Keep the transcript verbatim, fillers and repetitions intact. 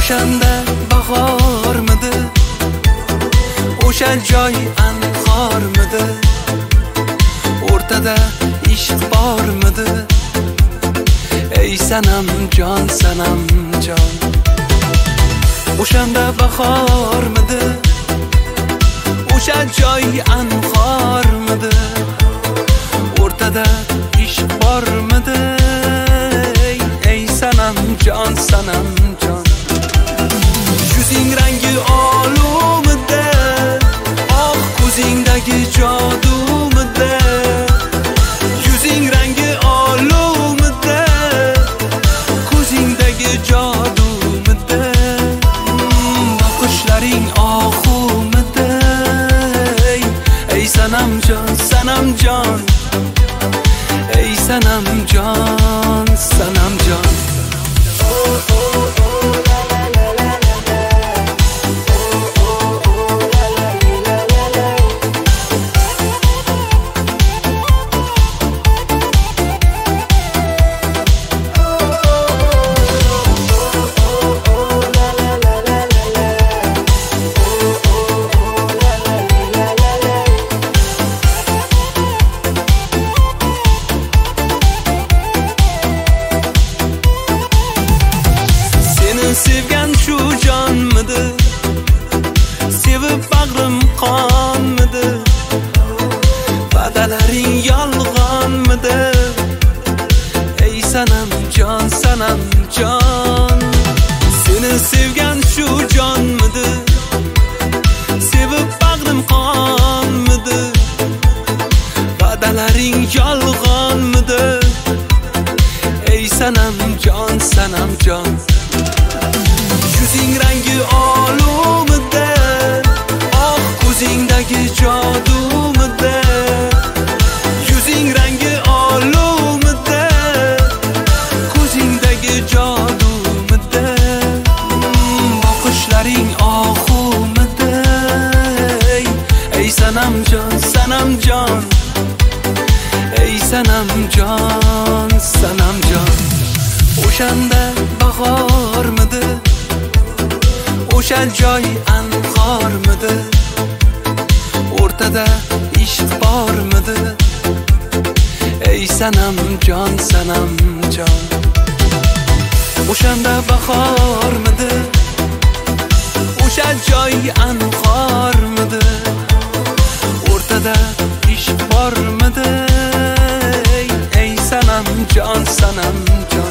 o'shanda bahormidi, o'sha joy anhormidi, o'rtada ishq bormidi? Ey sanam jon, sanam jon. O'shanda bahormidi, o'sha joy anhormidi, o'rtada ishq bormidi? Ey sanam jon, sanam jon. Yuzing rangi oluvmidi, oq ko'zingdagi jodumidi? Yuzing rangi oluvmidi, ko'zingdagi jodumidi? Boqishlaring ohumidi? Ey sanam jon, sanam jon. Ey sanam jon, sanam jon. Sevgan shu jonmidi, sevib bag'rim qonmidi? Va'dalaring yolg'onmidi? Ey sanam jon, sanam jon. Seni sevgan shu jonmidi, sevib bag'rim qonmidi? Va'dalaring yolg'onmidi? Ey sanam jon, sanam jon. Yuzing rangi oluvmidi, oq ko'zingdagi jodumidi? Yuzing rangi oluvmidi, ko'zingdagi jodumidi? Boqishlaring ohumidi? Ey sanam jon, sanam jon. Ey sanam jon, sanam jon. O'shanda bahormidi, o'sha joy anhormidi, o'rtada ishq bormidi? Ey sanam jon, sanam jon. O'shanda bahormidi, o'sha joy anhormidi, o'rtada ishq bormidi? Ey sanam jon, sanam jon.